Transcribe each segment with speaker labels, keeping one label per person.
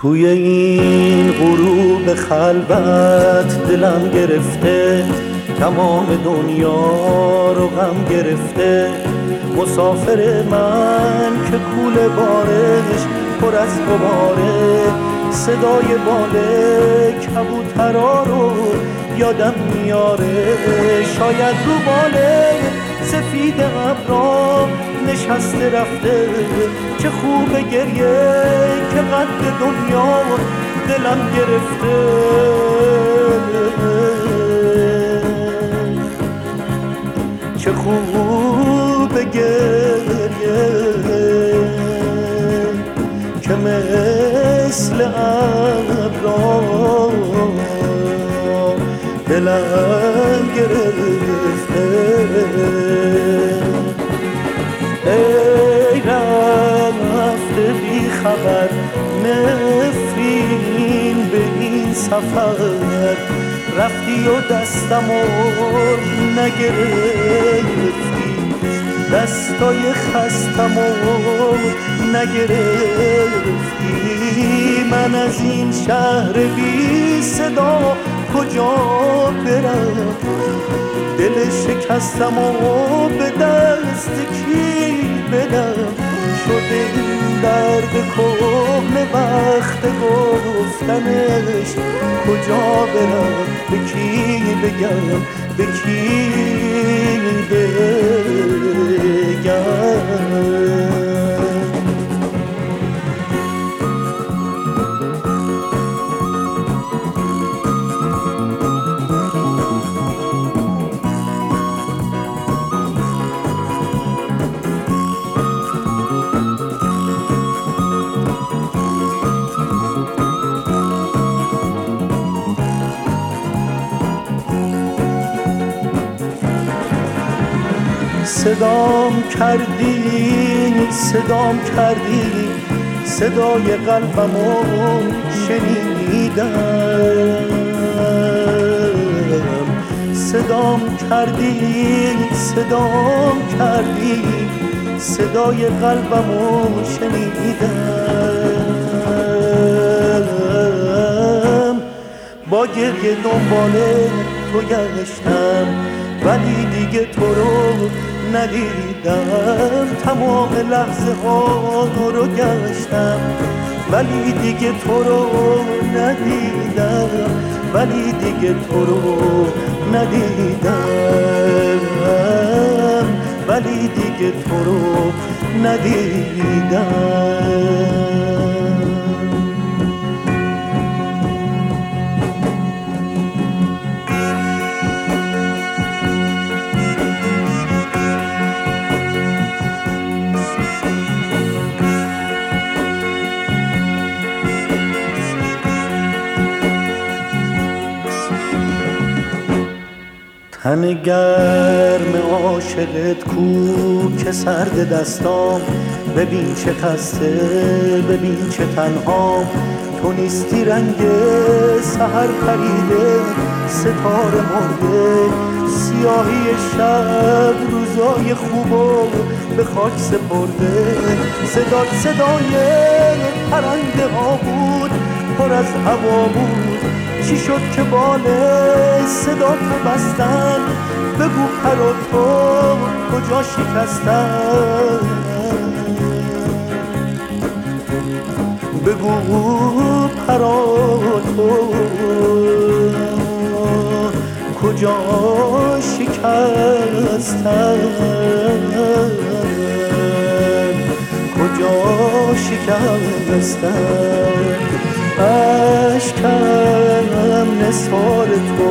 Speaker 1: توی این غروب خلوت دلم گرفته، تمام دنیا رو غم گرفته. مسافر من که کوله بارش پر از غباره، صدای باله کبوترا رو یادم میاره. شاید رو باله سفید ابرا نشسته رفته، چه خوب گریه که قد دنیا دلم گرفته. چه خوب گریه که مثل ابرا دلم گرفته. ای رفته بی خبر نفرین به این سفر، رفتی و دستمو نگرفتی، دستای خستمو نگرفتی. من از این شهر بی صدا کجا برم؟ دل شکستمو به دست کی بدم؟ شده این درد کهنه وقت گفتنش، کجا برم؟ به کی بگم؟ به کی بگم؟ صدام کردی صدای قلبمو شنیدم. صدام کردی صدای قلبمو شنیدم. با گریه دنباله تو گشتم، ولی دیگه تو رو ندیدم. تمام لحظه ها رو گشتم، ولی دیگه تو رو ندیدم، ولی دیگه تو رو ندیدم، ولی دیگه تو رو ندیدم. تن گرم عاشقت کو که سرد دستام، ببین چه خسته، ببین چه تنهام. تو نیستی رنگ سحر پریده، ستاره مرده، سیاهی شب روزای خوبو به خاک سپرده. صدات صدای پرنده ها بود، پر از هوا بود. چی شد که باله صدا تو بستن؟ بگو پر و تو کجا شکستن؟ بگو پر و تو کجا شکستن؟ کجا شکستن؟ اشکم نثار تو،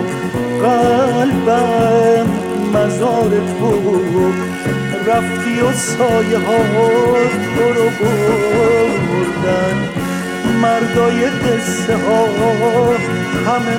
Speaker 1: قلبم مزار تو. رفتی و سایه ها تو رو بردن، مردای قصه ها همه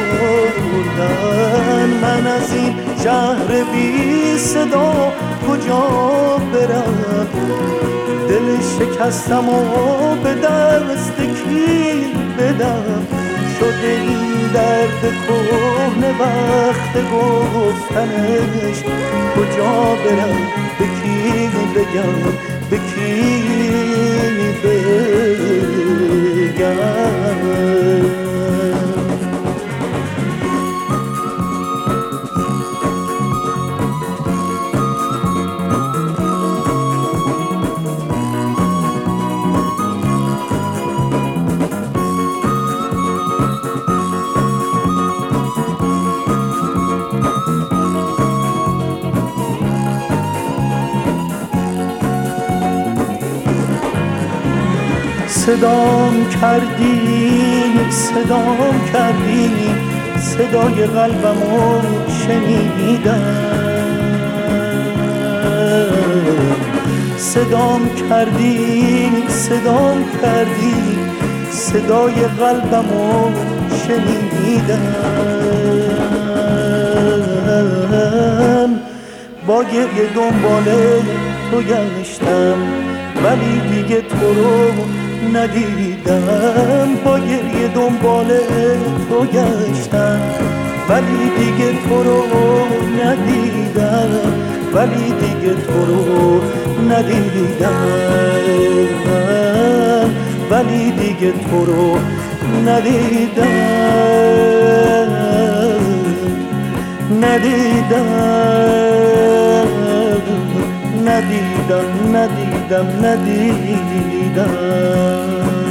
Speaker 1: مردن. من از این شهر بی صدا کجا برم؟ دل شکستم و به دست کی بدم؟ شده این درد کهنه وقت گفتنش، کجا برم؟ به کی بگم؟ به کی بگم؟ صدام کردی صدای قلبمو شنیدم، صدام کردی صدای قلبمو شنیدم. با گریه دنبال تو گشتم ولی دیگه تو رو ندیدم، با گریه دنبال تو گشتم ولی دیگه تو رو ندیدم، ولی دیگه تو رو ندیدم، ولی دیگه تو رو ندیدم، ندیدم.